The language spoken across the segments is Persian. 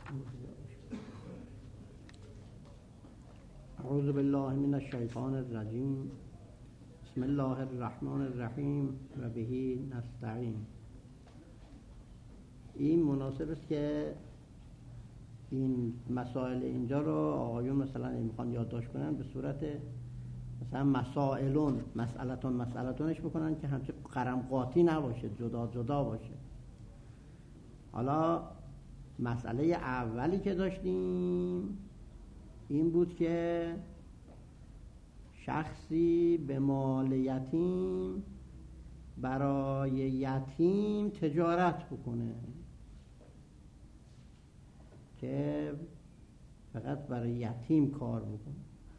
اعوذ بالله من الشیطان الرجیم. بسم الله الرحمن الرحیم و به نستعین. این مناسب است که این مسائل اینجا رو آقایون مثلا میخوان یادداشت کنن به صورت مثلا مسائلون مسئلتونش بکنن که همچه قرم قاطی نباشه، جدا جدا باشه. حالا مسئله اولی که داشتیم این بود که شخصی به مال یتیم برای یتیم تجارت بکنه که فقط برای یتیم کار بکنه.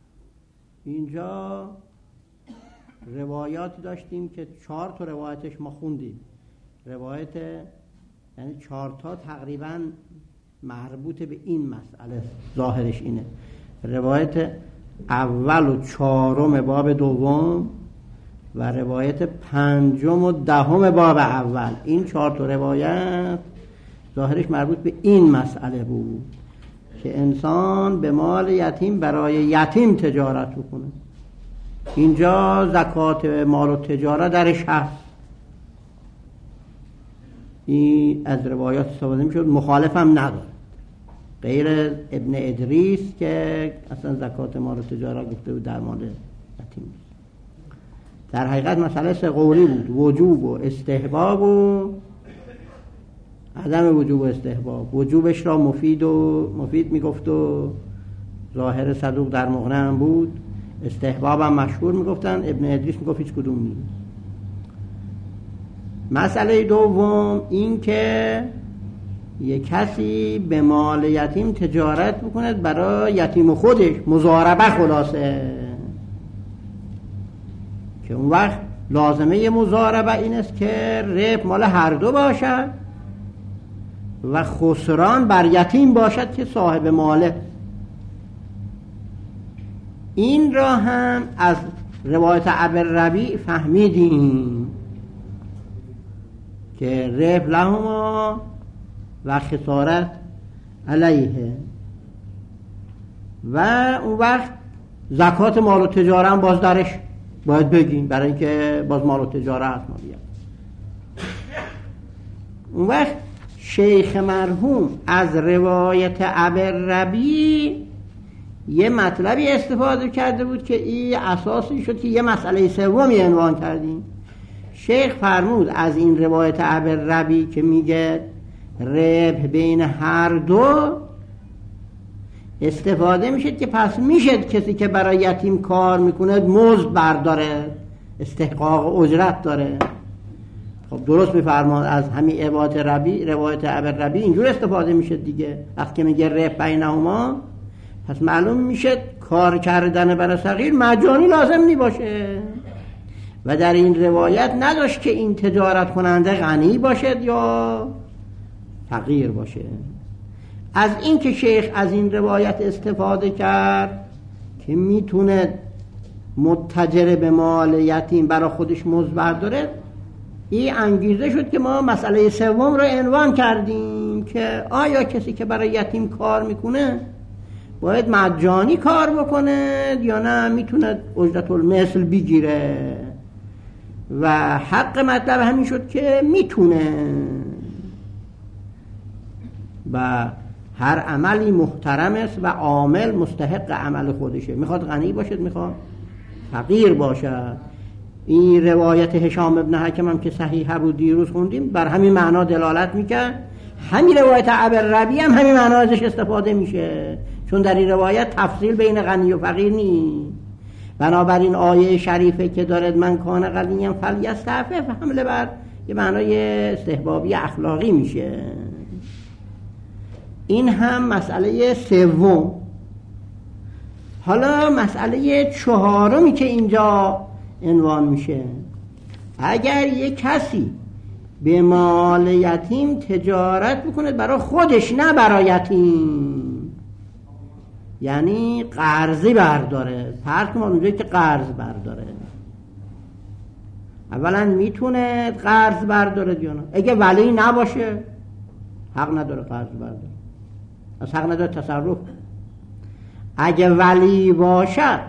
اینجا روایاتی داشتیم که 4 تا روایتش ما خوندیم. روایت یعنی 4 تا تقریبا مربوط به این مسئله، ظاهرش اینه. روایت اول و 4 باب دوم و روایت 5 و 10 باب اول. این 4 تا روایت ظاهرش مربوط به این مسئله بود که انسان به مال یتیم برای یتیم تجارت بکنه. اینجا زکات مال و تجارت درش هست. این از روایات استفاده میشد، مخالف هم نداره غیر ابن ادریس که اصلا زکات مال و تجارت گفته بود در مال یتیم. در حقیقت مسئله 3 قولی بود: وجوب و استحباب و عدم وجوب و استحباب. وجوبش را مفید میگفت و ظاهر صدوق در مغنی هم بود. استحباب هم مشهور میگفتن، ابن ادریس میگفت هیچ کدوم نیست. مسئله دوم این که یک کسی به مال یتیم تجارت بکنه برای یتیم خودش، مضاربه خلاصه، که اون وقت لازمه مضاربه این است که ربح مال هر دو باشد و خسران بر یتیم باشد که صاحب ماله. این را هم از روایت ابوالربیع فهمیدیم که ربح لهما و خسارت علیه. و اون وقت زکات مال و تجاره هم باز درش باید بگیم، برای اینکه باز مال و تجاره هست ما بیاد. اون وقت شیخ مرحوم از روایت ابوالربیع یه مطلبی استفاده کرده بود که این اساسی شد که یه مسئله سومی عنوان کردیم. شیخ فرمود از این روایت ابوالربیع که میگه ربح بین هر دو استفاده میشه که پس میشه کسی که برای یتیم کار میکنه مزد برداره، استحقاق اجرت داره. خب درست میفرماد از همین روایت ابوالربیع اینجور استفاده میشه دیگه. وقتی میگه ربح بینهما پس معلوم میشه کار کردن برای صغیر مجانی لازم نباشه. و در این روایت نداشت که این تجارت کننده غنی باشد یا فقیر باشه. از این که شیخ از این روایت استفاده کرد که میتونه متجر به مال یتیم برای خودش مزد برداره، این انگیزه شد که ما مسئله سوم رو عنوان کردیم که آیا کسی که برای یتیم کار میکنه باید مجانی کار بکنه یا نه میتونه اجرت المثل بگیره. و حق مطلب همین شد که میتونه. و هر عملی محترم است و عامل مستحق عمل خودشه، میخواد غنی باشد میخواد فقیر باشد. این روایت هشام ابن حکم هم که صحیحه بود دیروز خوندیم بر همین معنا دلالت میکرد. همین روایت ابوالربیع هم همین معنا ازش استفاده میشه، چون در این روایت تفصیل بین غنی و فقیر نیست. بنابراین آیه شریفه که دارد من کان غنیم فلیستعفف حمله بر یه معنای استحبابی اخلاقی میشه. این هم مسئله سوم. حالا مسئله 4 که اینجا عنوان میشه: اگر یک کسی به مال یتیم تجارت بکنه برای خودش نه برای یتیم، یعنی قرضی برداره، فرق ما اونجایی که قرض برداره. اولا میتونه قرض برداره یا نه؟ اگه ولی نباشه حق نداره قرض برداره. از حق نداره تصرف. اگه ولی باشد،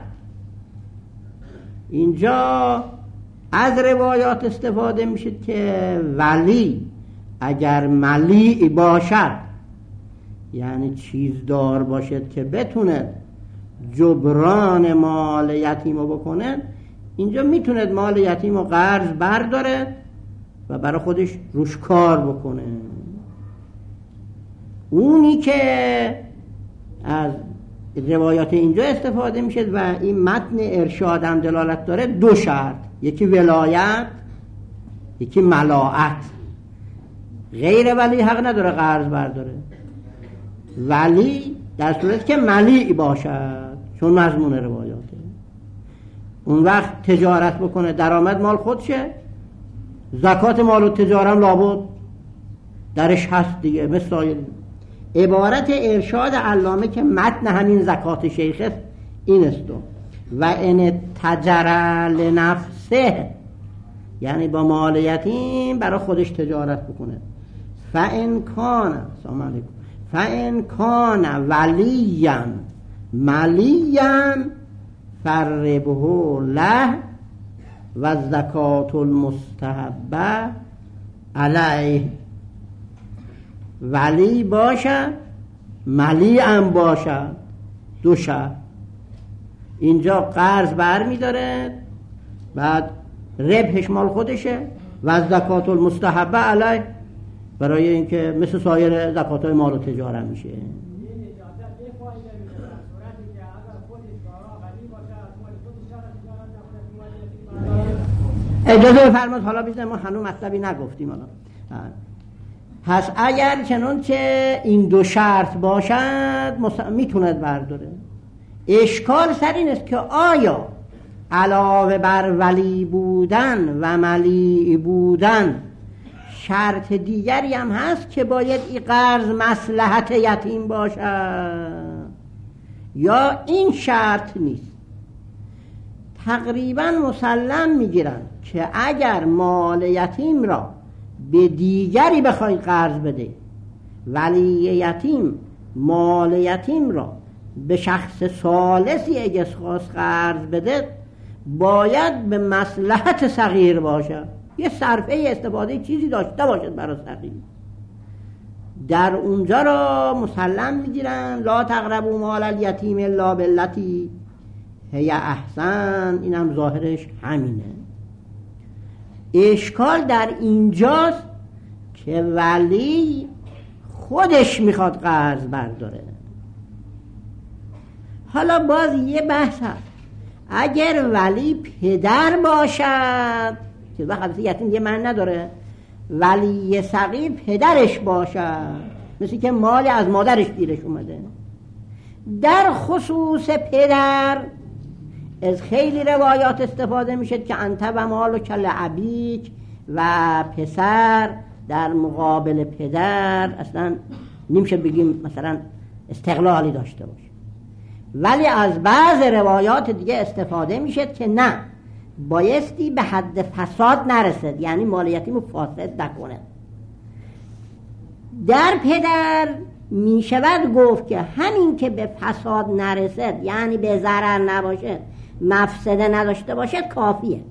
اینجا از روایات استفاده میشه که ولی اگر ملیع باشد، یعنی چیزدار باشد که بتونه جبران مال یتیم رو بکنه، اینجا میتونه مال یتیم رو قرض برداره و برای خودش روش کار بکنه. اونی که از روایات اینجا استفاده میشه و این متن ارشاد هم دلالت داره، دو شرط، یکی ولایت، یکی ملاعت. غیر ولی حق نداره قرض برداره. ولی در صورت که ملیع باشد، چون مضمون روایاته، اون وقت تجارت بکنه، درآمد مال خودشه، زکات مال و تجارت لابد درش هست دیگه. مثل عبارت ارشاد علامه که متن همین زکات شیخ است این است: و ان تجر لنفسه، یعنی با مال یتیم برای خودش تجارت بکنه. فان کان، سلام علیکم، فان کان ولیا ملیا فربه له و زکات المستحبه علیه. ولی باشد، ملی هم باشد، دو شرط. اینجا قرض بر می داره، بعد ربحش مال خودشه و زکات المستحبه علیه، برای اینکه مثل سایر زکات های مال و تجارت میشه. اجازه بفرمایید حالا بیشتر ما هنوز مطلبی نگفتیم. حالا پس اگر چنانچه این دو شرط باشد میتوند برداره. اشکال سر این است که آیا علاوه بر ولی بودن و ملیع بودن شرط دیگری هم هست که باید این قرض مصلحت یتیم باشد، یا این شرط نیست؟ تقریبا مسلم میگیرن که اگر مال یتیم را به دیگری بخوای قرض بده، ولی یتیم مال یتیم را به شخص ثالثی اگه خواست قرض بده، باید به مصلحت صغیر باشه، یه صرفه استفاده چیزی داشته باشد برای صغیر. در اونجا را مسلم میگیرن لا تقربوا مال الیتیم الا بالتی هی احسن. اینم ظاهرش همینه. اشکال در اینجاست که ولی خودش میخواد قرض برداره. حالا باز یه بحث هست، اگر ولی پدر باشد که وقت یتیم یه من نداره، ولی صغیر پدرش باشد، مثل که مال از مادرش گیرش اومده. در خصوص پدر از خیلی روایات استفاده میشه که انت و مالو کل ابیک، و پسر در مقابل پدر اصلا نمیشه بگیم مثلا استقلالی داشته باشه. ولی از بعض روایات دیگه استفاده میشه که نه، بایستی به حد فساد نرسد، یعنی مال یتیم رو فاسد نکنه. در پدر میشود گفت که همین که به فساد نرسد، یعنی به ضرر نباشه، مفسده نداشته باشد، کافیه.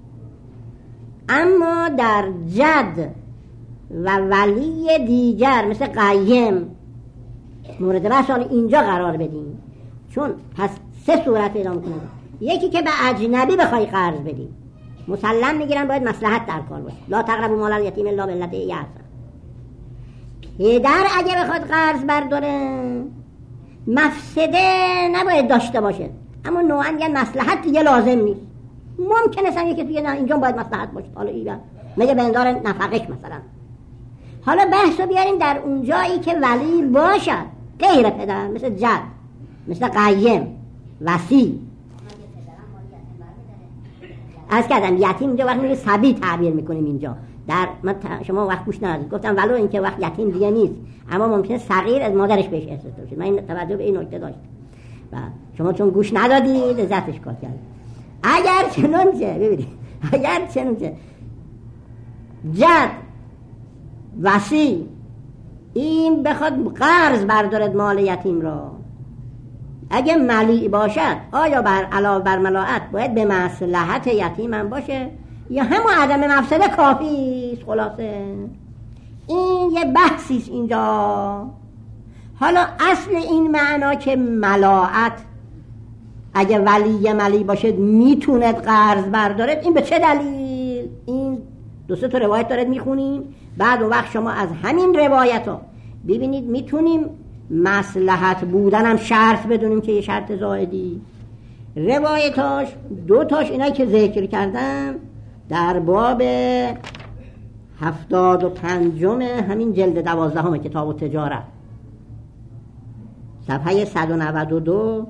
اما در جد و ولی دیگر مثل قیم مورد بحث اینجا قرار بدیم، چون پس سه صورت پیدا میکنه. یکی که به اجنبی بخوای قرض بدی، مسلم میگیرن باید مصلحت در کار باشه، لا تقربوا مال الیتیم الا بالتی هی احسن. پدر اگه بخواد قرض برداره، مفسده نباید داشته باشه، اما نوعا میگن مصلحت دیگه لازم نیست. ممکنه سن یکی دیگه نه اینجا باید مصلحت باشه، حالا اینا میگه به اندار نفقش مثلا. حالا بحثو بیارین در اون جایی که ولی باشد غیر پدر، مثل جد، مثل قیم، وصی. از کردم یتیم اینجا وقت میگه صبی تعبیر میکنیم اینجا. در من شما وقت گوش ندادید، گفتم ولو اینکه وقت یتیم دیگه نیست، اما ممکنه صغیر از مادرش بهش احساس بشه. من این توجه به این نکته داشتم و شما چون گوش ندادید ازتش کار کرد. اگر چنانچه ببینید، اگر چنانچه جد، وصی این بخواد قرض بردارد مال یتیم را، اگه ملیع باشد آیا علاوه بر ملاعت باید به مصلحت یتیم هم باشه یا همون عدم مفسده کافی است؟ خلاصه این یه بحثی است اینجا. حالا اصل این معنا که ملاعت اگه ولی ملی باشد میتوند قرض بردارد، این به چه دلیل؟ این دو سه تا روایت دارد میخونیم، بعد اون وقت شما از همین روایت ها ببینید میتونیم مصلحت بودن هم شرط بدونیم که یه شرط زائدی. روایتاش دو تاش اینایی که ذکر کردم در باب 75 همین جلد 12 کتاب التجارت صفحه 192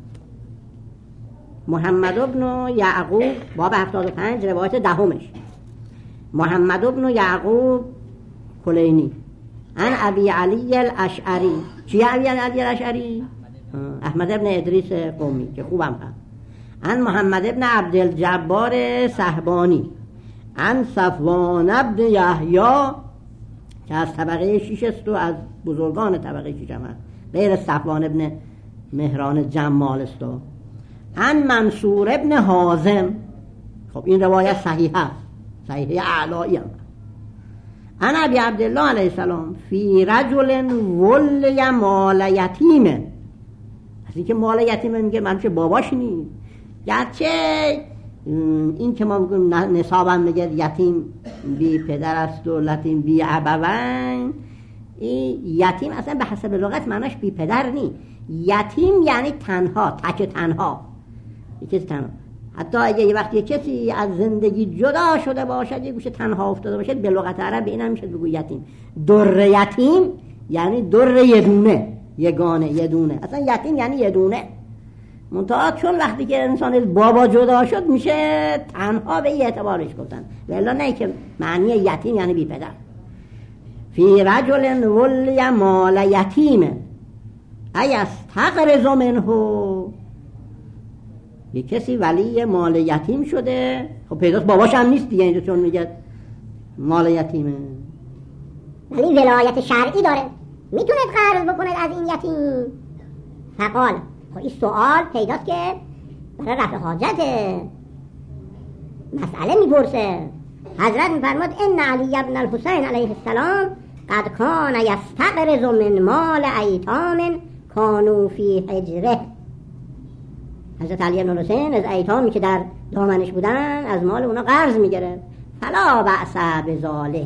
محمد ابن یعقوب باب 75 روایت دهمش محمد ابن یعقوب کلینی عن ابی علی الاشعری. چیه ابی علی الاشعری؟ احمد ابن ادریس قومی که خوبم هست. عن محمد ابن عبدالجبار صحبانی عن صفوان ابن یحیی که از طبقه 6 است و از بزرگان طبقه 6 هم هست، غیر صفوان ابن مهران جمال است. عن منصور ابن حازم، خب این روایت صحیح است، صحیح اعلایی هم. عن ابی عبدالله علیه السلام فی رجل ولی مال یتیم، از این که مال یتیم میگه من چه باباش نیست، گرچه این که ما میگیم نصابم میگه یتیم بی پدر است و یتیم بی ابوین، این یتیم اصلا به حسب لغت معناش بی پدر نیست، یتیم یعنی تنها، تک تنها، یکی تنها. حتی اگه یه وقت یه کسی از زندگی جدا شده باشد، یه گوشه تنها افتاده باشد، به لغت عرب این هم میشه بگو یتیم. در یتیم یعنی در یدونه، یگانه، یدونه، اصلا یتیم یعنی یدونه. منتها چون وقتی که انسان از بابا جدا شد میشه تنها، به این اعتبارش گفتن، ولی نه که معنی یتیم یعنی بی پدر. فی رجل ولی مال یتیم ایستغرض منه، یه کسی ولی مال یتیم شده، خب پیداست باباش هم نیست دیگه اینجا، چون میگه مال یتیمه ولی ولایت شرعی داره، میتونه قرض بکنه از این یتیم. فقال، خب این سوال پیداست که برای رفع حاجته، مسئله میپرسه. حضرت میفرماد ان علی ابن الحسین علیه السلام قد کان یستقرض من مال ایتام کانوا فی حجره. حضرت علی ابن الحسین از ایتامی که در دامنش بودن از مال اونا قرض میگیره. فلا بأس بذالک،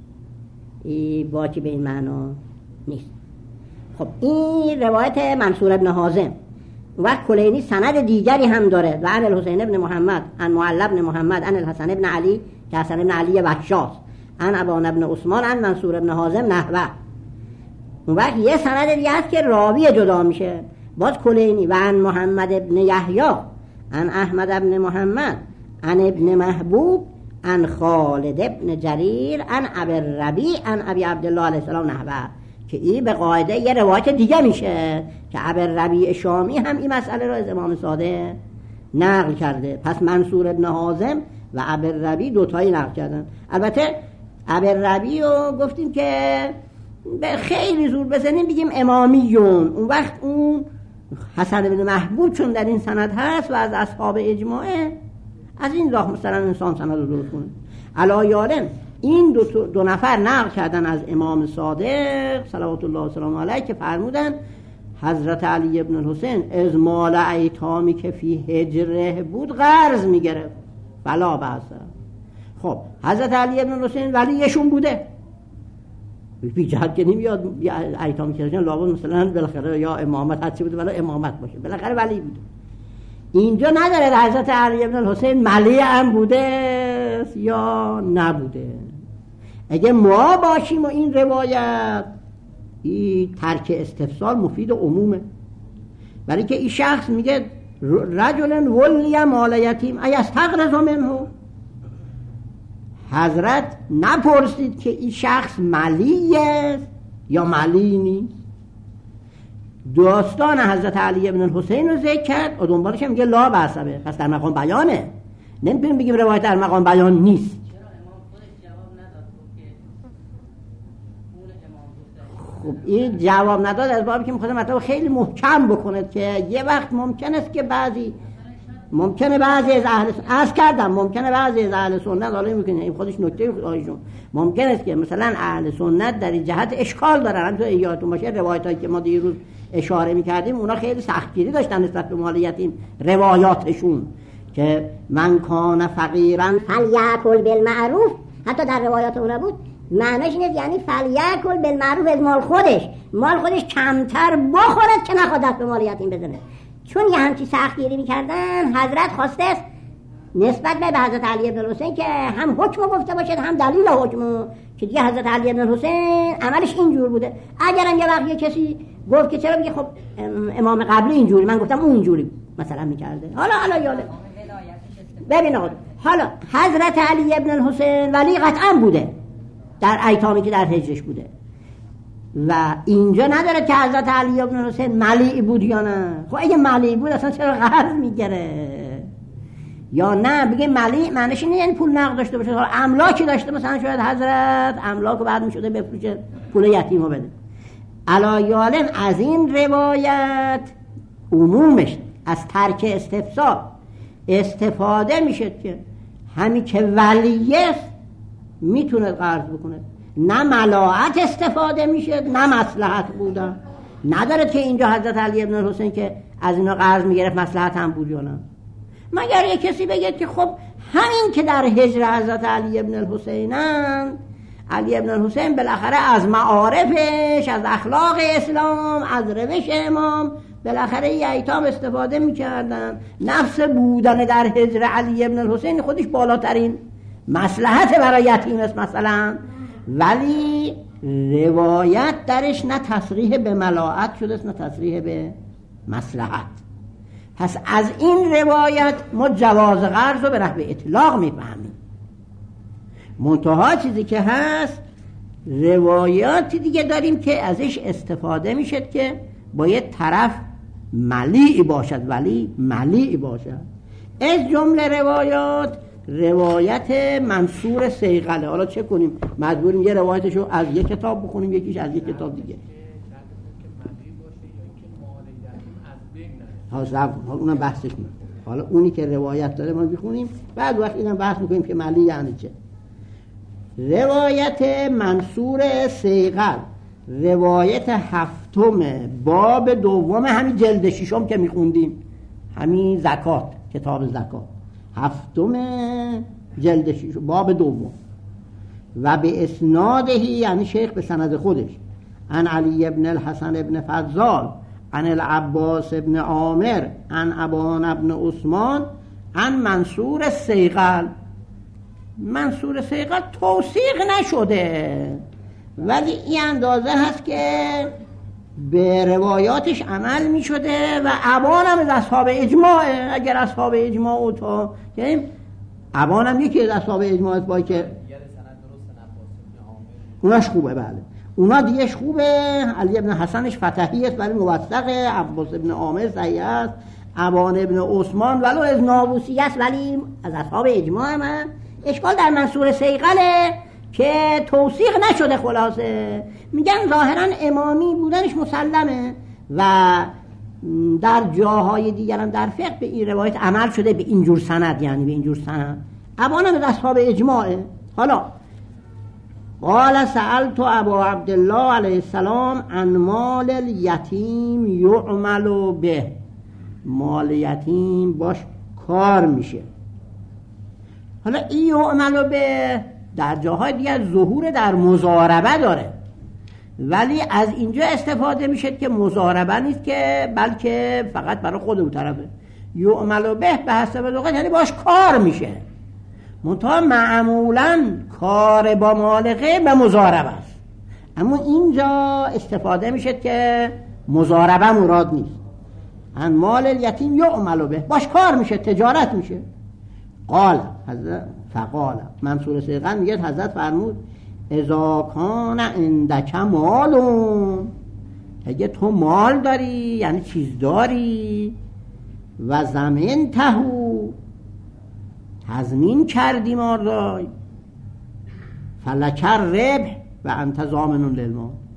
این باکی به این معنا نیست. خب این روایت منصور ابن حازم و کلینی سند دیگری هم داره، و عن الحسین ابن محمد عن معل ابن محمد عن الحسن ابن علی که حسن ابن علی وشاس عن ابان ابن عثمان عن منصور ابن حازم نحوه. اون وقت یه سند دیگه هست که راوی جدا میشه، باز کلینی و عن محمد ابن یحیی عن احمد ابن محمد عن ابن محبوب عن خالد ابن جریر عن ابی الربیع عن ابی عبدالله علیه السلام نحوه، که این به قاعده یه روایت دیگه میشه که ابی الربیع شامی هم این مسئله رو از امام صادق نقل کرده. پس منصور ابن حازم و ابی الربیع دوتایی نقل کردن. البته ابی الربیع رو گفتیم که به خیلی زور بزنیم بگیم امامیون، اون وقت اون حسن بن محبوب چون در این سند هست و از اصحاب اجماعه، از این راه مثلا انسان سند رو درست کنه. علایالم این دو نفر نقل کردن از امام صادق صلوات الله و سلام علیه که فرمودن حضرت علی ابن الحسین از مال ایتامی که فی حجره بود قرض میگرفت، فلا بأس. خب حضرت علی ابن الحسین ولیشون بوده، بی جهت که نمیاد ایتامی که لابد مثلا بالاخره یا امامت هستی بوده ولی امامت باشه، بالاخره ولی بوده. اینجا نداره حضرت علی ابن الحسین ملی هم بوده یا نبوده. اگه ما باشیم و این روایت، این ترک استفسار مفید عمومه، ولی که این شخص میگه رجل ولی مال یتیم ایستغرض منه، حضرت نپرسید که این شخص ملی است یا ملی نیست. داستان حضرت علی ابن الحسین رو ذکر کرد و دنبالش هم میگه لا بأس به، پس در مقام بیانه، نمیتونیم بگیم روایت در مقام بیان نیست. خب این جواب نداد از بابی که میخواد مطلب خیلی محکم بکنه که یه وقت ممکن است که بعضی از اهل عرض کردم ممکنه بعضی از اهل سنت حالا میگن این خودش نکته خودشون ممکن است که مثلا اهل سنت در این جهت اشکال دارن. تو یادتون باشه روایتایی که ما دیروز اشاره میکردیم اونا خیلی سختگیری داشتن نسبت به مال یتیم. روایاتشون که من کان فقیرا فلیأکل بالمعروف، حتی در روایات اونا بود معنیش نیست یعنی فلیأکل بالمعروف، از مال خودش کمتر بخورد که نخواد دست به مال یتیم بزنه. چون یه همچی سختگیری میکردن حضرت خواسته است نسبت به حضرت علی بن الحسین که هم حکم گفته باشد هم دلیل حکم، که دیگه حضرت علی بن الحسین عملش اینجور بوده. اگرم یه وقت یه کسی گفت که چرا، بگه خب امام قبلی اینجوری، من گفتم اون اینجوری مثلا میکرده. حالا یاله ببین آقا، حالا حضرت علی بن الحسین ولی قطعا بوده در ایتامی که در هجرش بوده و اینجا نداره که حضرت علی بن الحسین ملیع بود یا نه. خب اگه ملیع بود اصلا چرا قرض میگیره؟ یا نه بگه ملیع معنیش اینه یعنی پول نقد داشته باشه، املاکی داشته مثلا شاید حضرت املاک بعد میشده بفروشه پول یتیمو بده. علایالن از این روایت عمومش از ترک استفسار استفاده میشه که همین که ولیه میتونه قرض بکنه، نه ملاعت استفاده میشه نه مصلحت بودن. نداره که اینجا حضرت علی بن الحسین که از اینا قرض میگرفت مصلحت هم بود یا نه. مگر یه کسی بگه که خب همین که در هجر حضرت علی بن الحسینن، علی بن الحسین بالاخره از معارفش، از اخلاق اسلام، از روش امام بالاخره یه ایتام استفاده میکردن. نفس بودن در هجر علی بن الحسین خودش بالاترین مصلحت برای یتیم است مثلا، ولی روایت درش نه تصریح به ملاعت شده است نه تصریح به مصلحت. پس از این روایت ما جواز قرض رو به نحو اطلاق میفهمیم. منتها چیزی که هست روایاتی دیگه داریم که ازش استفاده میشه که باید طرف ملیع باشد، ولی ملیع باشد. از جمله روایت منصور صیقله. حالا چه کنیم؟ مجبوریم یه روایتشو از یک کتاب بخونیم یکیش از یک کتاب دیگه. حالا اونم بحثش میکنیم. حالا اونی که روایت داره ما بخونیم، بعد وقت اینم بحث میکنیم که ملی یعنی چه. روایت منصور صیقل، روایت هفتم باب دوم همین جلد ششم که میخوندیم، همین زکات، کتاب زکات، هفتم جلد ششم باب دوم. و به اسنادهی یعنی شیخ به سند خودش، عن علی ابن الحسن ابن فضال عن العباس ابن عامر عن ابان ابن عثمان عن منصور صیقل. منصور صیقل توثیق نشده، ولی این اندازه هست که به روایاتش عمل می شده و ابان هم از اصحاب اجماعه. اگر اصحاب اجماع و تا یعنی ابان هم یکی از اصحاب اجماع است، با که اوناش خوبه. بله اونا دیگهش خوبه. علی ابن حسنش فتحی است ولی موثقه، عباس ابن عامر صحیح است، ابان ابن عثمان ولو از نابوسی است ولی از اصحاب اجماع هم. اشکال در منصور صیقله که توثیق نشده. خلاصه میگن ظاهرا امامی بودنش مسلمه و در جاهای دیگر هم در فقه به این روایت عمل شده به اینجور سند، یعنی به اینجور سند. ابان هم از اصحاب اجماعه. حالا قال سألت ابا عبدالله علیه السلام عن مال الیتیم یعمل به. مال یتیم باش کار میشه. حالا این یعمل به در جاهای دیگر ظهور در مضاربه داره، ولی از اینجا استفاده میشه که مضاربه نیست که بلکه فقط برای خود اون طرفه. یعمل به حسب لغت یعنی باش کار میشه. منتها معمولا کار با مال غیر به مضاربه است، اما اینجا استفاده میشه که مضاربه مراد نیست. ان مال الیتیم یعمل به باش کار میشه، تجارت میشه. قال حضرت فقال منصور صیقل میگه حضرت فرمود اذا کان عندک مال، اگه تو مال داری یعنی چیز داری، و زمین تهو تضمین کردی مال را، فلکر ربح و انت ضامن للمال،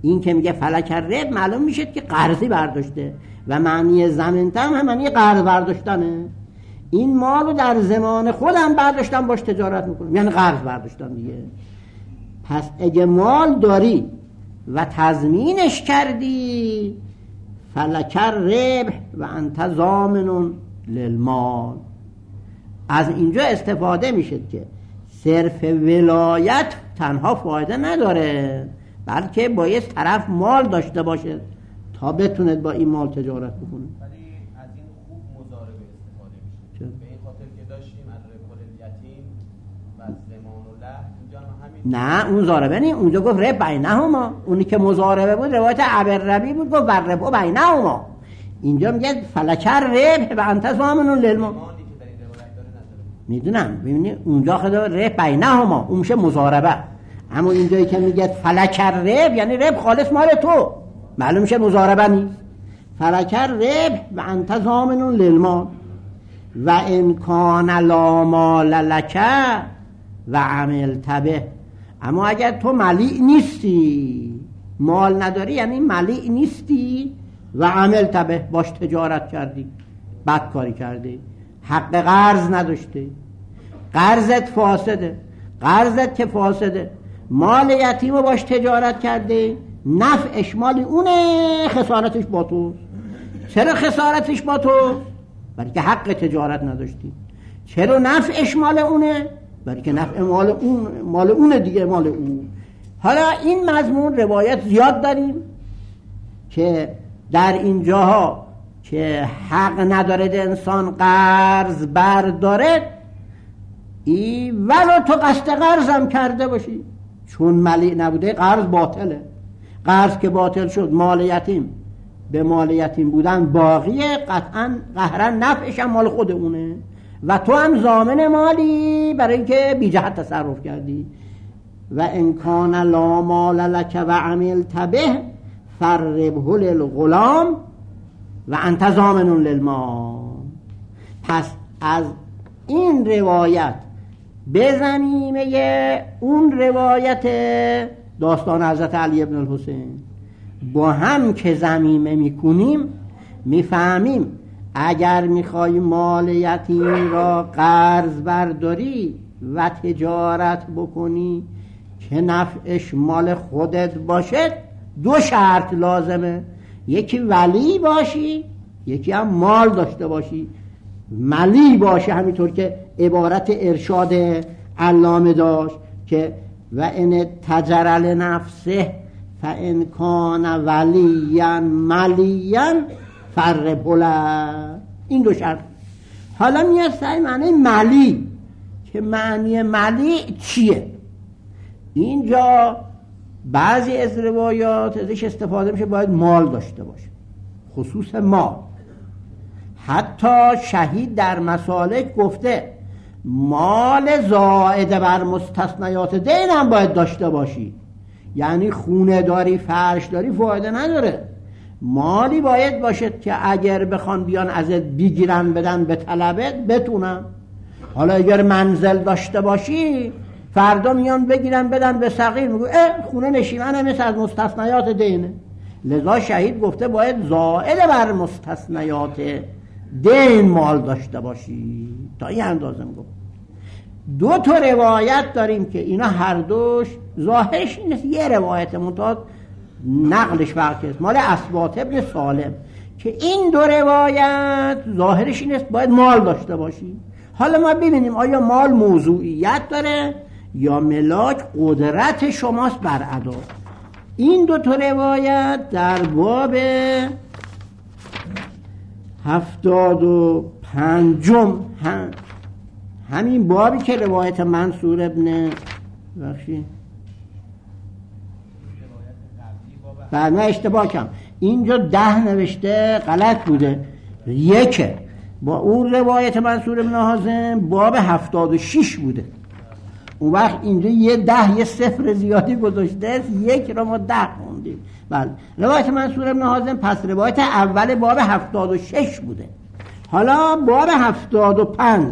این که میگه فلک الربح معلوم میشه که قرضی برداشته و معنی ضمنتم هم معنی قرض برداشتنه. این مالو در زمان خودم برداشتم باش تجارت میکنم، یعنی قرض برداشتم دیگه. پس اگه مال داری و تضمینش کردی فلک الربح و انت ضامن للمال. از اینجا استفاده میشه که صرف ولایت تنها فایده نداره، بلکه باید طرف مال داشته باشه تا بتونه با این مال تجارت بکنه. ولی از این خوب مضاربه استفاده میشه به این خاطر که داشتیم الربح الیتیم و زمان و له، اینجا همین نه اون ضاربه نی، اونجا گفت ربح بینهما. اونی که مضاربه بود روایت ابرربی بود، گفت ربح بینهما. اینجا میگه فلک الربح و انت ضامن للمال. میدونم ببینی اونجا خدا ربح بینهما اون میشه مضاربه، اما اینجایی که میگه فلک الربح یعنی ربح خالص مال تو، معلوم میشه مضاربه نیست. فلک الربح و انت ضامن للمال و ان کان لا مال لک و عملت به. اما اگر تو ملیع نیستی، مال نداری یعنی ملیع نیستی و عملت به، باش تجارت کردی، بد کاری کردی، حق قرض نداشتی، قرضت فاسده. قرضت که فاسده، مال یتیم رو باش تجارت کرده، نفعش مال اونه، خسارتش با تو. چرا خسارتش با تو؟ برای که حق تجارت نداشتی. چرا نفعش مال اونه؟ برای که نفع مال اونه دیگه، مال اون. حالا این مضمون روایت زیاد داریم که در اینجاها که حق نداره انسان قرض برداره، ولو تو قصد قرضم کرده باشی، چون ملیع نبوده قرض باطله. قرض که باطل شد، مال یتیم به مال یتیم بودن باقیه، قطعا قهرا نفعش هم مال خود اونه و تو هم ضامن مالی برای اینکه بی جهت تصرف کردی. و ان کان لا مال لک و عملت به فربه للغلام و انت ضامن للمال. پس از این روایت به زمینه اون روایت داستان حضرت علی ابن الحسین با هم که ضمیمه میکنیم، میفهمیم اگر میخوای مال یتیم را قرض برداری و تجارت بکنی که نفعش مال خودت باشه، دو شرط لازمه. یکی ولی باشی، یکی هم مال داشته باشی. ملی باشه، همینطور که عبارت ارشاد علامه داشت که و ان تجر لنفسه فان کان ولیا ملیا فربه له. این دو شرط. حالا میاد سعی معنی ملی، که معنی ملی چیه؟ اینجا بعضی از روایات ازش استفاده میشه باید مال داشته باشه، خصوص مال. حتی شهید در مسالک گفته مال زائد بر مستثنیات دین هم باید داشته باشی، یعنی خونه داری، فرش داری، فایده نداره. مالی باید باشد که اگر بخوان بیان ازت بگیرن بدن به طلبت بتونن. حالا اگر منزل داشته باشی، فردا میان بگیرن بدن به صغیر، میگو خونه نشیمنه، مثل از مستثنیات دینه. لذا شهید گفته باید زائد بر مستثنیات دین مال داشته باشی. تا این اندازه میگفت. دو تا روایت داریم که اینا هر دوش ظاهرش این است، یه روایت منتها نقلش فرق است، مال اسباط ابن سالم، که این دو روایت ظاهرش این است باید مال داشته باشی. حالا ما ببینیم آیا مال موضوعیت داره یا ملاک قدرت شماست بر ادا. این دو تا روایت در باب 75 همین بابی که روایت منصور ابن بعد من اشتباه کردم، اینجا 10 نوشته غلط بوده، یکه. با اون روایت منصور ابن حازم باب 76 بوده. اون وقت اینجا یه 0 زیادی گذاشته، یک را ما 10 خوندیم. بله، روایت منصور ابن حازم پس روایت اول باب 76 بوده. حالا باب 75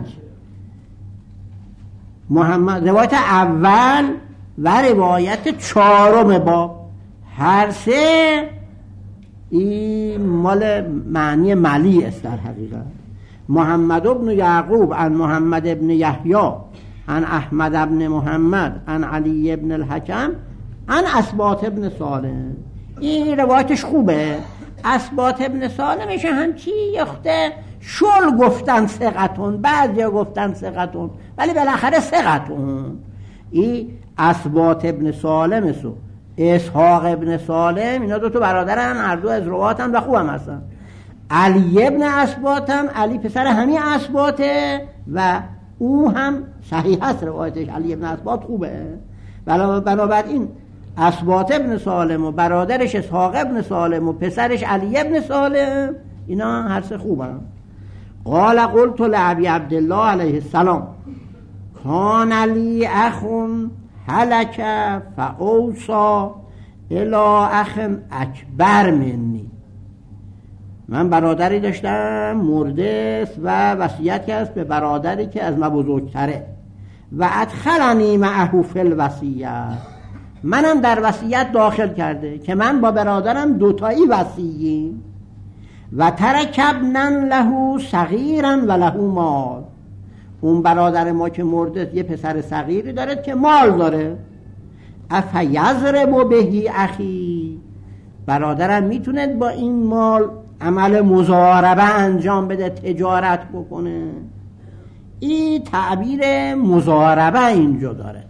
محمد، روایت اول و روایت 4 باب هر سه این مال معنی ملی است در حقیقت. محمد ابن یعقوب عن محمد ابن یحیی عن احمد ابن محمد عن علی ابن الحکم عن اسباط ابن سالم. این روایتش خوبه. اسباط ابن سالمش همچی یخته شل گفتن ثقتون، بعضیا گفتن ثقتون، ولی بالاخره ثقتون. این اسباط ابن سالم است و اسحاق ابن سالم، اینا دو تا برادرن، هر دو از رواتن و خوبم هستن. علی ابن اسباطم، علی پسر همین اسباطه و او هم صحیح هست روایتش. علی ابن اسباط خوبه. بنابراین اسباط ابن سالم و برادرش اسحاق ابن سالم و پسرش علی ابن سالم، اینا هر سه خوبن. قال قلت لابی عبدالله علیه السلام کان علی اخون هلک فاوصا الی اخ اکبر منی. من برادری داشتم مرده است و وصیت کرد به برادری که از من بزرگتره و ادخلنی معه فی الوصیه، منم در وصیت داخل کرده که من با برادرم دوتایی وصییم. و ترک ابنا له صغیرا و له مال، اون برادر ما که مرده یه پسر صغیری داره که مال داره. افیضرب بهی اخی، برادرم میتونه با این مال عمل مضاربه انجام بده، تجارت بکنه. این تعبیر مضاربه اینجا داره،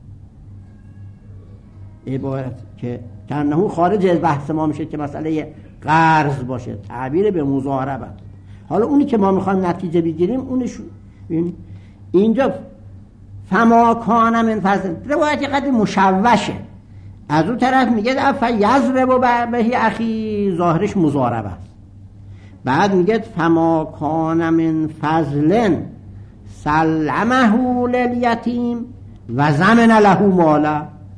عبارت که کنهو خارج از بحث ما میشه که مسئله قرض باشه، تعبیر به مضاربه. حالا اونی که ما میخوایم نتیجه بگیریم اونش اینجا فما کان من فضل، روایت قدر مشوشه. از اون طرف میگه فیضرب بهی اخی، ظاهرش مضاربه است. بعد میگه فما کان من فضل سلمه لیتیم و زمن له ماله،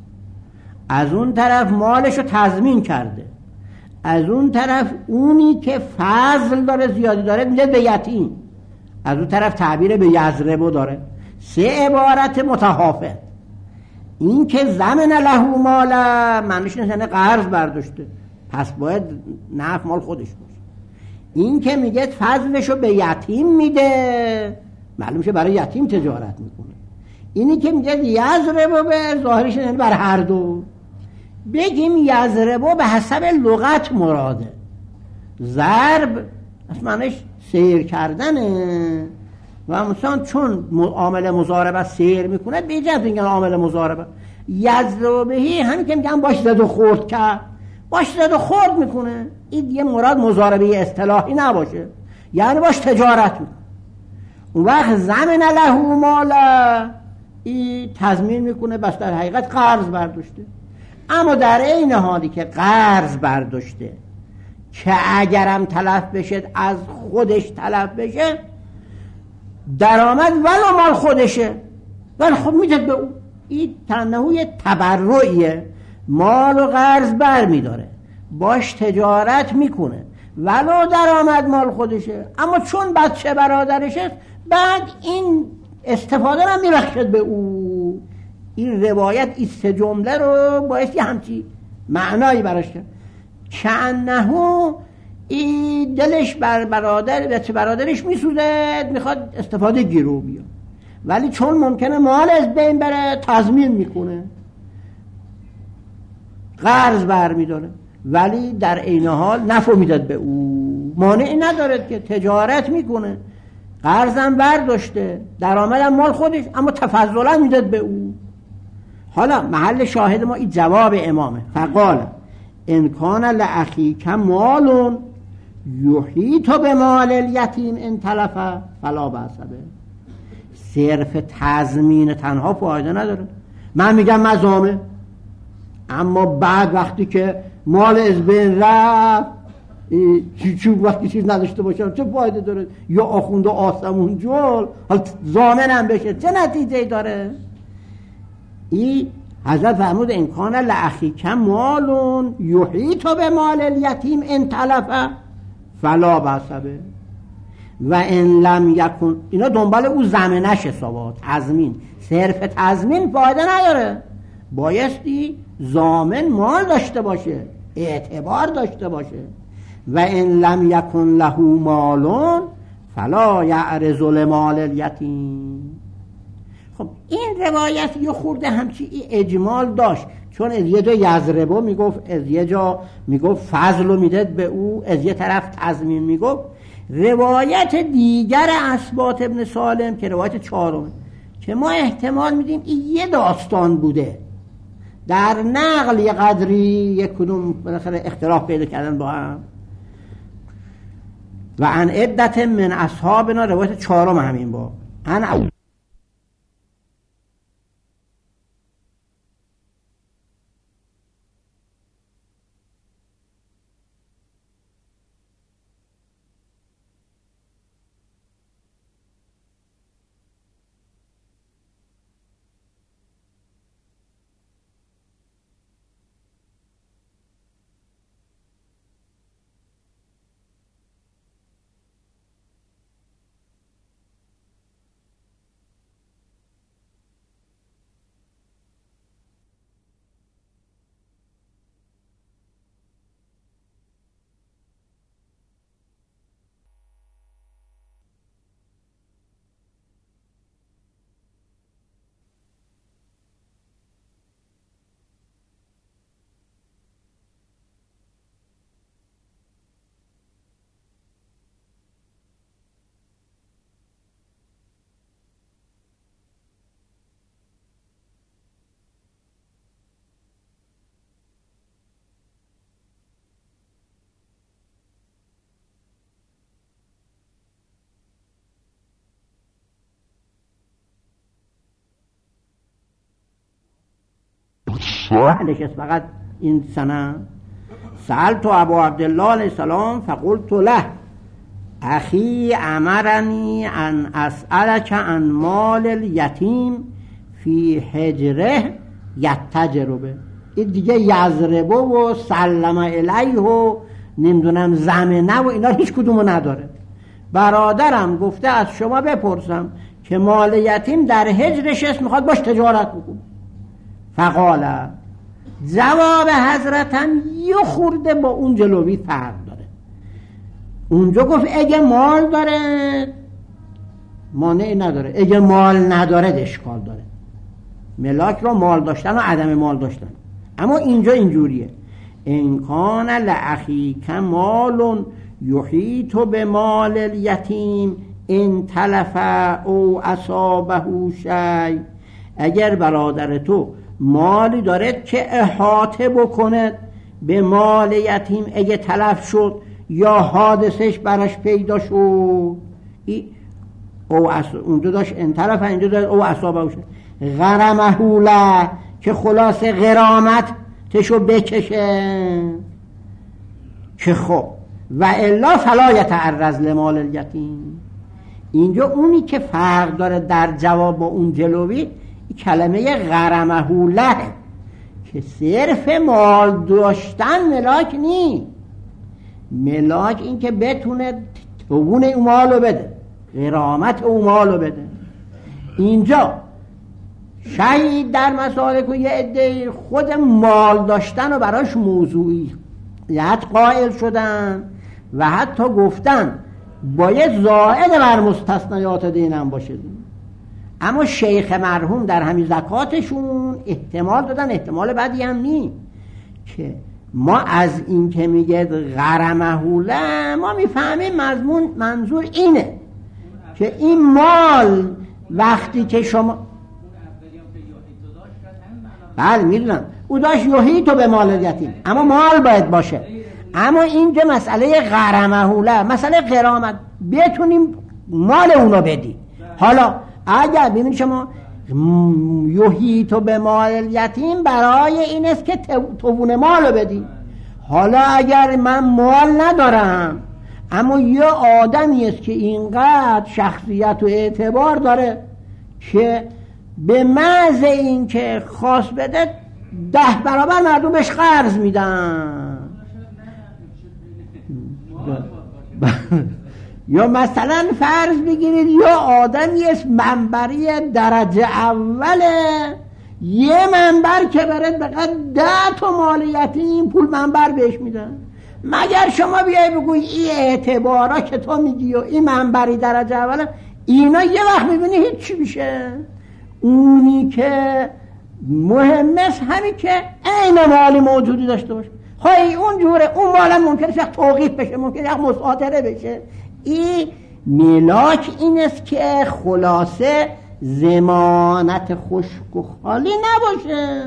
از اون طرف مالشو تضمین کرده، از اون طرف اونی که فضل داره زیادی داره میگه به یتیم، از اون طرف تعبیر به یضربو داره. سه عبارت متحافظ. این که زمن له ماله معنیش نه قرض برداشته، پس باید نفع مال خودش باشه. این که میگه فضلشو به یتیم میده، معلوم شه برای یتیم تجارت میکنه. اینی که میگه یضربو به ظاهرش نه بر هر دو. بگیم یضربو به حسب لغت مراده. ضرب معنیش سیر کردنه و مثلا چون عامل مضاربه سیر میکنه به جز میگن عامل مضاربه. یضرب بهی همین که میگن باش زد و خورد کرد، باش زد و خورد میکنه. این دیگه مراد مضاربه اصطلاحی نباشه، یعنی باش تجارت میکنه. اون وقت زمن له ماله این تضمین میکنه، بس در حقیقت قرض برداشته. اما در این حالی که قرض برداشته که اگرم تلف بشه از خودش تلف بشه، درآمد ولو مال خودشه ولی خب میده به اون. این تنهوی تبرعیه، مال و قرض بر میداره، باش تجارت میکنه ولو درآمد مال خودشه، اما چون بچه برادرشه بعد این استفاده رو میبخشد به او. این روایت این سه جمله رو باید یه همچی معنایی براش کرد که انهو این دلش بر برادرش میسوزد، میخواد استفاده گیرو بیاد، ولی چون ممکنه مال از بین بره تضمین میکنه، قرض بر میداره، ولی در عین حال نفع میداد به او. مانعی نداره که تجارت میکنه، قرضم برداشته، درآمدم مال خودش، اما تفضلا میداد به او. حالا محل شاهد ما این جواب امامه. فقال ان کان لاخیک مال یحیط بمال الیتیم ان تلف فلا باس به. صرف تضمین تنها فایده نداره. من میگم مزامه، اما بعد وقتی که مال از بین رفت چوب وقتی چیز نداشته باشم چه فایده داره؟ یا آخونده آسمون جل حالا ضامنم بشه چه نتیجه داره؟ این حضرت فرمود ان کان لاخیک مال یحیط بمال الیتیم ان تلف فلا باس به و ان لم یکن. اینا دنبال او زمینش حسابات تضمین. صرف تضمین فایده نداره، بایستی ضامن مال داشته باشه، اعتبار داشته باشه. و ان لم یکن له مالون فلا یعرض لمال الیتیم. خب این روایت یه خورده همچی اجمال داشت، چون از یه جا یضربو میگفت، از یه جا میگفت فضل رو میداد به او، از یه طرف تضمین میگفت. روایت دیگر اثبات ابن سالم که روایت 4 که ما احتمال میدیم این یه داستان بوده، در نقل یه قدری یک کدوم بالاخره اختلاف پیدا کردن با هم. و عن عدت من اصحابنا روایت 4 همین با عن نشست فقط این سنه. سألت ابو عبدالله علیه السلام فقلت له اخی امرنی ان اسألک عن مال الیتیم فی حجره یتجر به. این دیگه یضربه و سلم الیه و نمیدونم زمنه و اینا هیچ کدومو نداره. برادرم گفته از شما بپرسم که مال یتیم در حجرش است، میخواد باش تجارت بکنه. فقاله، جواب حضرتم یه خورده با اون جلوی فرق داره. اونجا گفت اگه مال داره مانعی نداره، اگه مال نداره اشکال داره. ملاک را مال داشتن و عدم مال داشتن. اما اینجا اینجوریه ان کان لاخیک مال یحیط بمال الیتیم ان تلف او اصابه شیء. اگر برادر تو مالی داره که احاطه بکنه به مال یتیم، اگه تلف شد یا حادثش براش پیدا شد، او اونجا داشت ان تلف، اینجا داشت او اصابه شد غرمه له، که خلاص غرامت تشو بکشه. که خب و الا فلا یتعرض لمال الیتیم. اینجا اونی که فرق داره در جواب با اون جلوی کلمه غرمه له که صرف مال داشتن ملاک نی. ملاک این که بتونه توون اون مالو بده، غرامت اون مالو بده. اینجا شاید در مسالک و یه عده خود مال داشتن و براش موضوعیت قائل شدن و حتی گفتن باید زائد بر مستثنیات دینم باشه. اما شیخ مرحوم در همین زکاتشون احتمال دادن، احتمال بدی هم نی، که ما از این که میگه غرمه له ما میفهمیم منظور اینه که این مال وقتی که شما بله میدونم او داشت یحیط به مال الیتیم، اما مال باید باشه. اما اینجا مسئله غرمه له، مسئله غرامت، بتونیم مال اونو بدی. حالا اگر ببینید شما یحیط به مال الیتیم برای این است که توون مالو بدی. حالا اگر من مال ندارم اما یه آدمی است که اینقدر شخصیت و اعتبار داره که به محض این که خواست بده 10 برابر مردم بهش قرض میدن. یا مثلا فرض بگیرید یا آدمی است منبری درجه اوله، یه منبر که برد بقید 10 تا مال یتیم پول منبر بهش میدن. مگر شما بیای بگوی این اعتبارا که تو میگی و این منبری درجه اوله، اینا یه وقت میبینی هیچ چی میشه. اونی که مهم است همین که عین مالی موجودی داشته باشه. خواهی اون جوره، اون مالم ممکنه یک توقیف بشه، ممکنه یک مصادره بشه. این ملاک این است که خلاصه ضمانت خشک و خالی نباشه.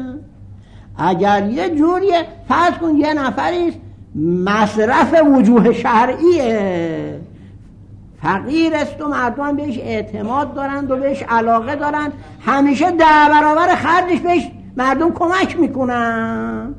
اگر یه جوریه فرض کن یه نفریست مصرف وجوه شرعیه، فقیر است و مردم بهش اعتماد دارند و بهش علاقه دارند، همیشه 10 برابر خرجش بهش مردم کمک میکنن.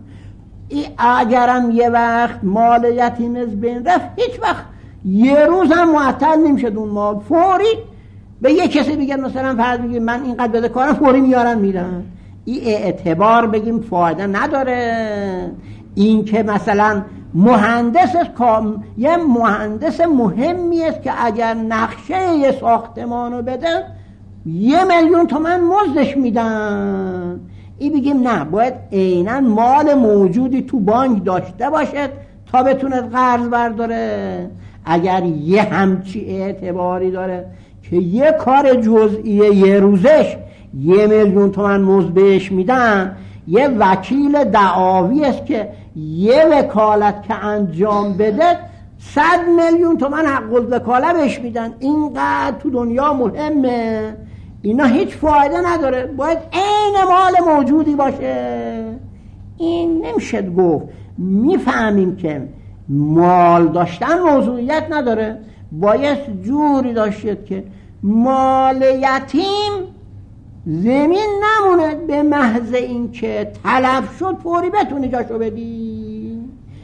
اگرم یه وقت مال یتیم از بین رفت، هیچ وقت یه روز هم معطل نمیشه اون مال، فوری به یه کسی بگن مثلا فرض بگیم من اینقدر بده کارم، فوری میارن میدن. این اعتبار بگیم فایده نداره. این که مثلا مهندس یه مهندس مهمی است که اگر نقشه یه ساختمانو بده 1,000,000 تومان مزدش میدن. این بگیم نه، باید عیناً مال موجودی تو بانک داشته باشد تا بتونه قرض برداره. اگر یه همچی اعتباری داره که یه کار جزئی یه روزش 1,000,000 تومان مزد بهش میدن، یه وکیل دعاوی است که یه وکالت که انجام بده 100,000,000 تومان حق الوکاله بهش میدن. اینقدر تو دنیا مهمه. اینا هیچ فایده نداره، باید عین مال موجودی باشه. این نمیشه گفت. میفهمیم که مال داشتن موضوعیت نداره، باید جوری داشتید که مال یتیم زمین نمونه به محض این که تلف شد فوری بتونی جاشو بدی.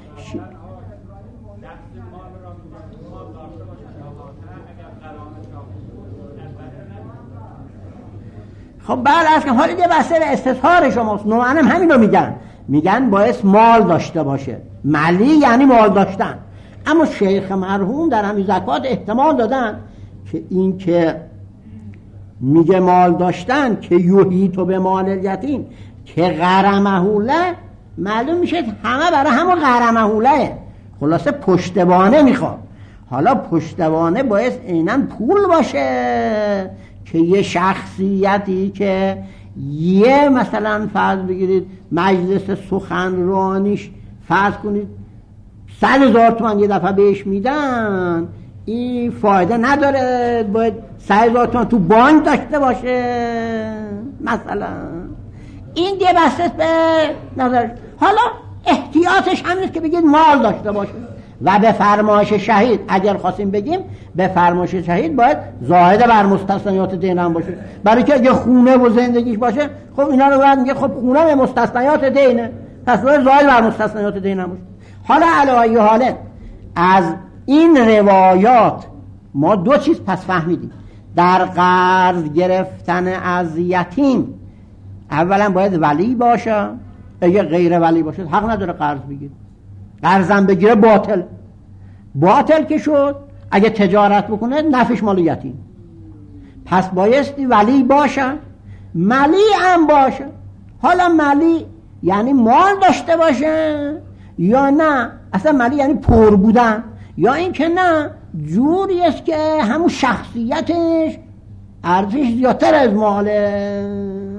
خب بعد از که حالا یه بسته به استظهار شماست، نوعنم همین رو میگن باید مال داشته باشه. ملی یعنی مال داشتن. اما شیخ مرحوم در همین زکات احتمال دادن که این که میگه مال داشتن که یحیط به مال الیتیم که غرمهوله، معلوم میشه همه برای همون غرمهوله، خلاصه پشتوانه میخواد. حالا پشتوانه باید عیناً پول باشه که یه شخصیتی که یه مثلا فرض بگیرید مجلس سخنرانیش فرض کنید 100,000 تومان یه دفعه بهش میدن، این فایده نداره، باید 100,000 تومان تو بانک داشته باشه مثلا. این دیگه بسته به نظر. حالا احتیاطش همینست که بگید مال داشته باشه. و به فرمایش شهید اگر خواستیم بگیم به فرمایش شهید باید زائد بر مستثنیات دین هم باشه. برای که اگه خونه و زندگیش باشه، خب اینا رو باید میگه خب خونه به مستثنیات دینه، پس باید زائد بر مستثنیات دین هم باشه. حالا علی حاله از این روایات ما 2 چیز پس فهمیدیم. در قرض گرفتن از یتیم اولا باید ولی باشه، اگه غیر ولی باشه حق نداره قرض بگیره. قرضم بگیره باطل که شد. اگه تجارت بکنه نفعش مال یتیم. پس بایستی ولی باشه، ملی هم باشه. حالا ملی یعنی مال داشته باشه یا نه اصلا ملی یعنی پر بودن، یا این که نه جوری است که همون شخصیتش ارزش زیادتر از ماله.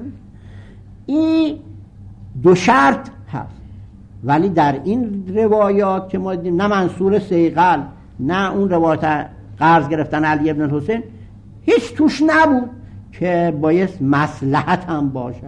این 2 شرط هست. ولی در این روایات که ما دیدیم نه منصور سیغل نه اون روایت قرض گرفتن علی ابن الحسین هیچ توش نبود که باید مصلحت هم باشه.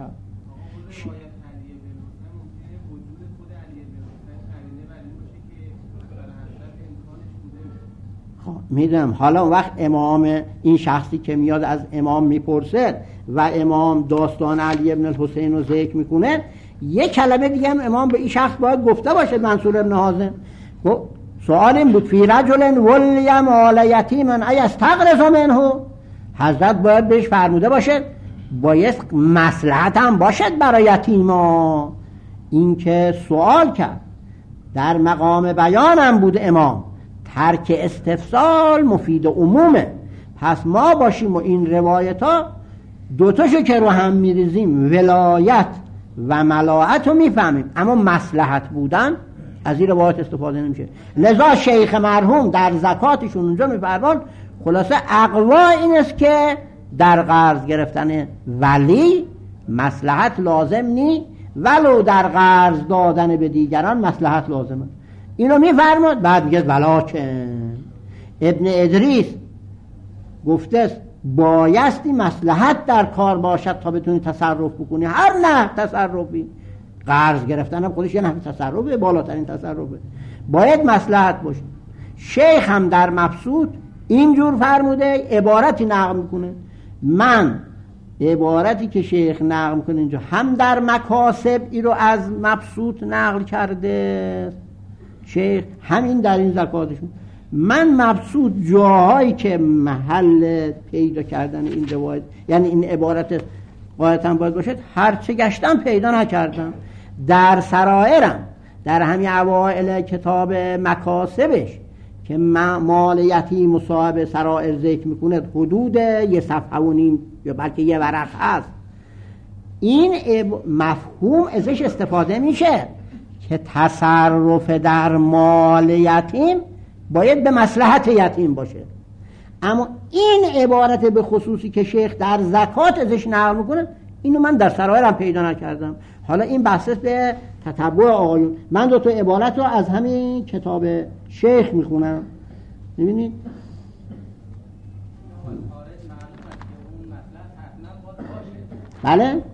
میدونم. حالا اون وقت امام این شخصی که میاد از امام میپرسه و امام داستان علی ابن الحسین رو ذکر میکنه، یک کلمه دیگه هم امام به این شخص باید گفته باشه. منصور ابن حازم سوال این بود فی رجل ولی مال یتیما ایستغرض منه، حضرت باید بهش فرموده باشه باید مصلحت هم باشد برای یتیما. این که سوال کرد در مقام بیانم بود امام، ترک استفسال مفید عمومه. پس ما باشیم و این روایت ها دوتاشو که رو هم میریزیم ولایت و ملاعت رو میفهمیم، اما مصلحت بودن از این روایت استفاده نمیشه. لذا شیخ مرحوم در زکاتشون اونجا میفرمان خلاصه اقوا این است که در قرض گرفتن ولی مصلحت لازم نی، ولو در قرض دادن به دیگران مصلحت لازمه. اینو میفرماد. بعد میگه ولکن ابن ادریس گفته است بایستی مصلحت در کار باشد تا بتونی تصرف بکنی. هر نه تصرفی، قرض گرفتن هم خودش یه نحو تصرفه، بالاترین تصرفه، باید مصلحت باشه. شیخ هم در مبسوط اینجور فرموده، عبارتی نقل میکنه. من عبارتی که شیخ نقل میکنه اینجا هم در مکاسب ای رو از مبسوط نقل کرده شیخ، همین در این زکاتشون. من مبسوط جاهایی که محل پیدا کردن این روایت، یعنی این عبارت قاعدتاً باید باشد، هرچه گشتم پیدا نکردم. در سرائرم در همین اوائل کتاب مکاسبش که مال یتیم و صاحب سرائر ذکر میکنه حدود 1.5 صفحه یا بلکه 1 ورق هست. این مفهوم ازش استفاده میشه که تصرف در مال یتیم باید به مصلحت یتیم باشه. اما این عبارت به خصوصی که شیخ در زکات ازش نقل میکنه، اینو من در سرائرم پیدا نکردم. حالا این بحث به تتبع آقایون. من 2 تا عبارت رو از همین کتاب شیخ میخونم. میبینید بله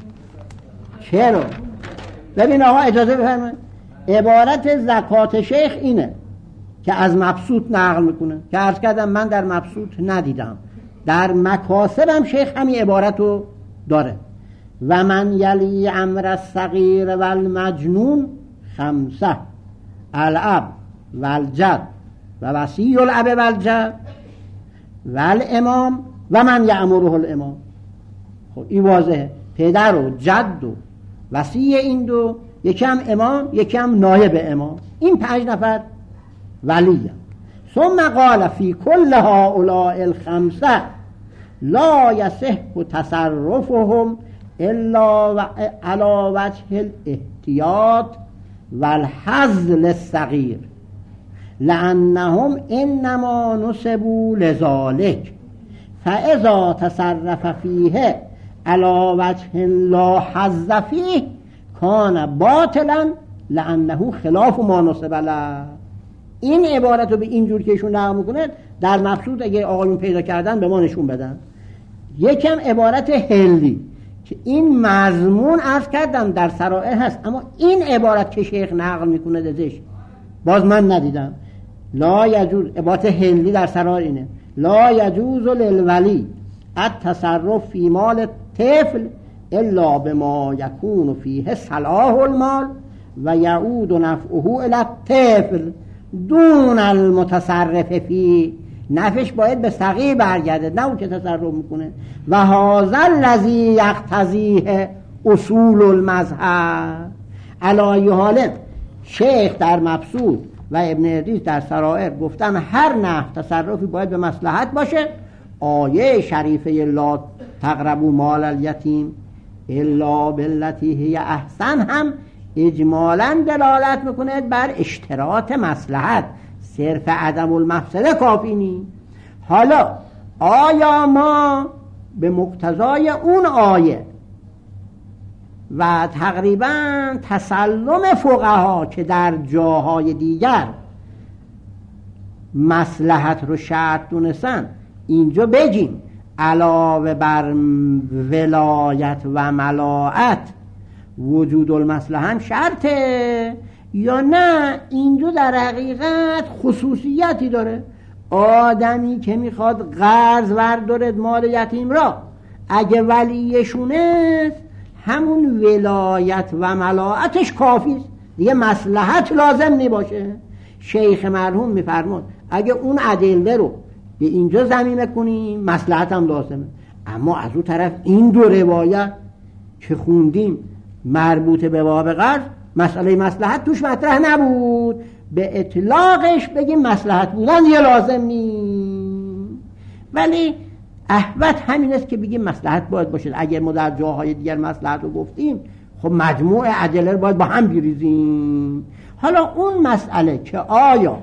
چرا؟ ببین آقا اجازه بفرمایید، عبارت زکات شیخ اینه که از مبسوط نقل میکنه که عرض کردم من در مبسوط ندیدم. در مکاسبم شیخ همین عبارت رو داره. و من یلی امر الصغیر و المجنون 5 الاب و الجد و وصی الاب و الجد و الامام و من یأمره الامام. خب این واضحه، پدر و جد و وصی این 2، یکی هم امام یکی هم نایب امام، این 5 نفر ولی. ثم قال فی کل هؤلاء ال5 لا یصح تصرفهم الا علی وجه الاحتیاط والحظل الصغیر لانهم انما نسبوا لذلك فاذا تصرف فیه علی وجه لا حظ فیه کان باطلا لانه خلاف ما نسب له. این عبارت رو به اینجور که ایشون نقل میکنه در مبسوط اگه آقایون پیدا کردن به ما نشون بدن. یکم عبارت هلی که این مضمون عرض کردم در سرائر هست، اما این عبارت که شیخ نقل میکنه ازش باز من ندیدم. لا یجوز، عبارت هلی در سرائر اینه، لا یجوز للولی التصرف فی مال طفل الا بما یکون فیه صلاح المال و یعود نفعه الی الطفل دون المتصرف فی. نفعش باید به صغیر برگرده، نه اون که تصرف میکنه. و هذا الذی یقتضیه اصول المذهب. علی حال شیخ در مبسوط و ابن ادریس در سرائر گفتن هر نحو تصرفی باید به مصلحت باشه. آیه شریفه لا تقربوا مال الیتیم الا باللتی هی احسن هم اجمالاً دلالت میکنه بر اشتراط مصلحت، صرف عدم المفسده کافی نیست. حالا آیا ما به مقتضای اون آیه و تقریباً تسلم فقها که در جاهای دیگر مصلحت رو شرط دونستن اینجا بگیم علاوه بر ولایت و ملاعت وجود المصلحه هم شرطه یا نه؟ اینجا در حقیقت خصوصیتی داره. آدمی که میخواد قرض وردارد مال یتیم را، اگه ولیشونه همون ولایت و ملاعتش کافیست، دیگه مصلحت لازم نباشه. شیخ مرحوم میفرماد اگه اون ادله رو به اینجا ضمیمه کنیم مصلحت هم لازمه. اما از اون طرف این 2 روایت که خوندیم مربوط به باب قرض مسئله مصلحت توش مطرح نبود، به اطلاقش بگیم مصلحت بودن یه لازم نیست. ولی احوط همین است که بگیم مصلحت باید باشه. اگر ما در جاهای دیگر مصلحت رو گفتیم، خب مجموع ادله رو باید با هم بریزیم. حالا اون مسئله که آیا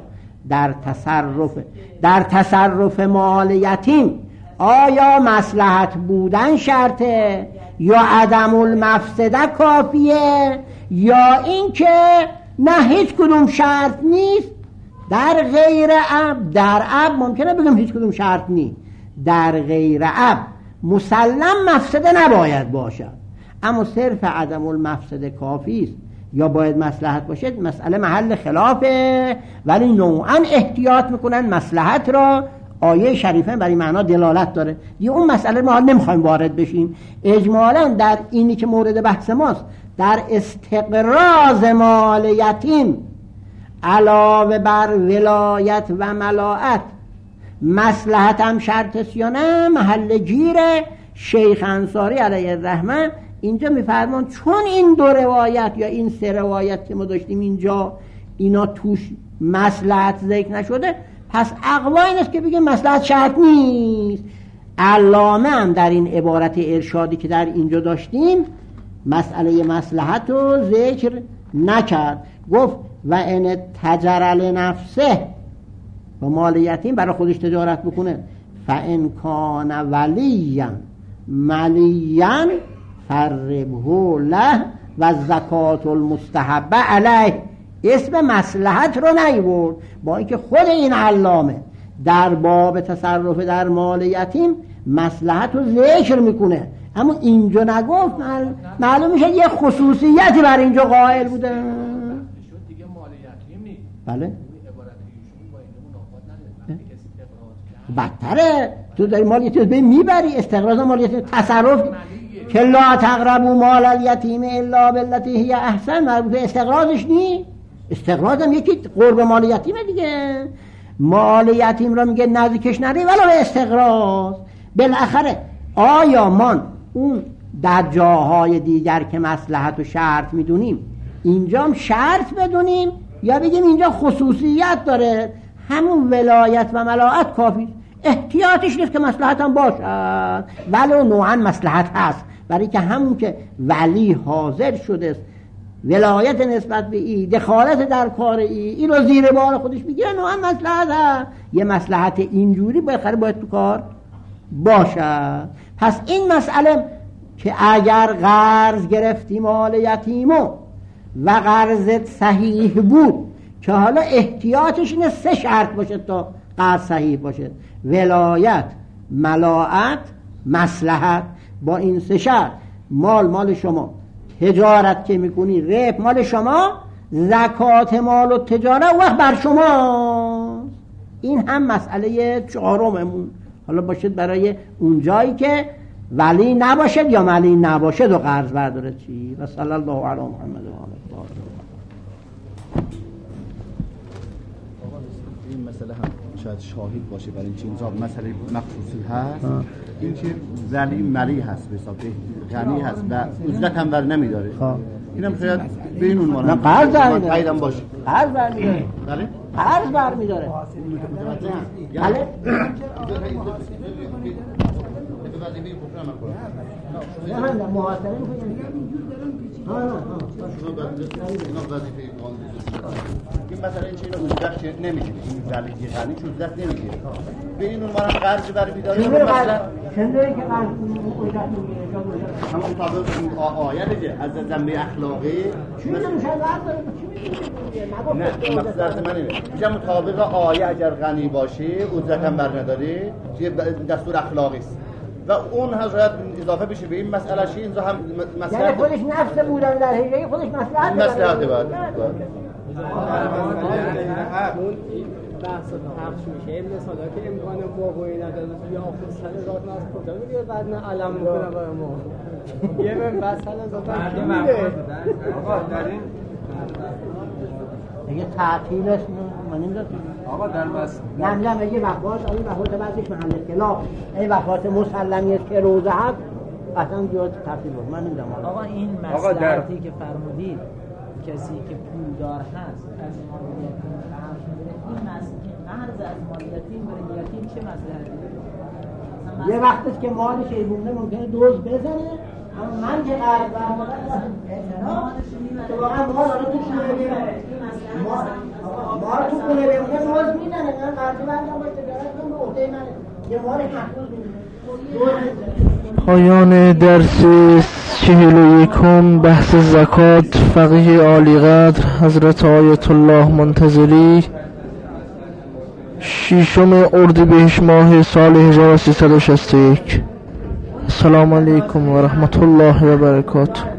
در تصرف مال یتیم آیا مصلحت بودن شرطه یا عدم المفسده کافیه، یا این که نه هیچ کدوم شرط نیست، در غیر اب، در اب ممکنه بگم هیچ کدوم شرط نیست، در غیر اب مسلم مفسده نباید باشد، اما صرف عدم المفسده کافی است یا باید مصلحت باشد، مسئله محل خلافه. ولی نوعا احتیاط میکنن مصلحت را، آیه شریفه برای معنا دلالت داره دیگه. اون مسئله ما نمیخوایم وارد بشیم. اجمالا در اینی که مورد بحث ماست، در استقراض مال یتیم علاوه بر ولایت و ملاعت مصلحت هم شرط است یا نه، محل گیره. شیخ انصاری علیه الرحمه اینجا میفرمان چون این دو روایت یا این سه روایت که ما داشتیم اینجا اینا توش مصلحت ذکر نشده، پس اقوا این است که بگیم مصلحت شرط نیست. علامه هم در این عبارت ارشادی که در اینجا داشتیم مسئله مصلحت رو ذکر نکرد، گفت و ان تجر لنفسه و مال یتیم برای خودش تجارت بکنه، فان کان ولیا ملیا فربه له و زکات المستحبه علیه. اسم مصلحت رو نیورد، با اینکه خود این علامه در باب تصرف در مال یتیم مصلحت رو ذکر میکنه، اما اینجا نگفت. معلوم میشه یه خصوصیتی بر اینجا قائل بوده. شد دیگه مال یتیم نیست. بله با بدتره، تو داری مال یتیم رو میبری، استقراض مال یتیم تصرف که لا تقربوا مال الیتیم الا بالتی هی احسن مربوط به استقراضش نی. استقراض هم یکی قرب مال یتیمه دیگه. مال یتیم را میگه نزدیکش نری ولی به استقراض. بالاخره آیا ما اون در جاهای دیگر که مصلحت و شرط میدونیم اینجا هم شرط بدونیم یا بگیم اینجا خصوصیت داره، همون ولایت و ملاعت کافی، احتیاطش نیست که مصلحت هم باشد ولو نوعا مصلحت هست، برای که همون که ولی حاضر شده است ولایت نسبت به ای، دخالت در کار ای رو زیر بار خودش میگیره، نوعا مصلحت هست. یه مصلحت اینجوری باید تو کار باشد. پس این مسئله که اگر قرض گرفتی مال یتیمو و قرضت صحیح بود، که حالا احتیاطش اینه 3 شرط باشه تا قرض صحیح باشه: ولایت، ملاعت، مصلحت. با این 3 شرط مال شما، تجارت که میکنی ربح مال شما، زکات مال و تجارت وقت بر شما. این هم مسئله 4ممون حالا باشد برای اون جایی که ولی نباشد یا ملی نباشد و قرض برداره چی. و صلی الله علی محمد و آله. این مسئله هم شاید شاهد باشه برای اینکه اینجا مسئله مخصوصی هست، این که ولی ملی هست، به حساب غنی هست و اجرت هم بر نمیداره. اینم شاید به این عنوان قرض قیدم باشه. قرض برمیداره. بله؟ قرض برمیداره. بله؟ نه محاسبه می‌کنید. این مثلا این چیزا اجرت نمیگیره، این ولی غنی اجرت نمیگیره، به این عنوان قرض برمیداره. مثلا چندری که قرض اجرت میگیره همون مطابق آیه دیگه از جنبه اخلاقی چی میشه قرض داره؟ نه مقصد من اینه میگم مطابق آیه اگر غنی باشه اجرت هم برنداره، یه دستور اخلاقی است و اون حضرت اضافه بشه به این مسئله شی. اینجا هم مسئله یعنی خودش نفس بودن در حیله خودش مصلحت بعد بحث پخش میشه. این مثالا که امکان واقعی نداره یا آخر سن ذات از کجا میگه بعد نه علم میکنه برای ما یه من بس سن ذات کی میده. آقا در این اگه تعطیل است من نمیدونم آقا در بس نمیدونم اگه وفات این وفات بعدش محل خلاف، این وفات مسلمی است که روزه هست اصلا زیاد تعطیل بود. من نمیدونم آقا این مصلحتی که فرمودید کسی که پولدار هست از مالیتی قرض می‌گیره، این قرض از مالیتی برای یتیم چه مصلحتی داره؟ یه وقتی که مالش ایبونده ممکنه دوز بزنه، اما من که قرض برمونم تو واقعا مال آره تو خونه بیمونه، مال تو خونه بیمونه دوز میزنه، من قرضی بردم باید تجارت کنم به عهده منه، یه مال محفوظ میزنه. پایان درس 41 بحث زکات فقیه عالی قدر حضرت آیت الله منتظری 6 اردیبهشت ماه سال 1361. السلام علیکم و رحمت الله و برکاته.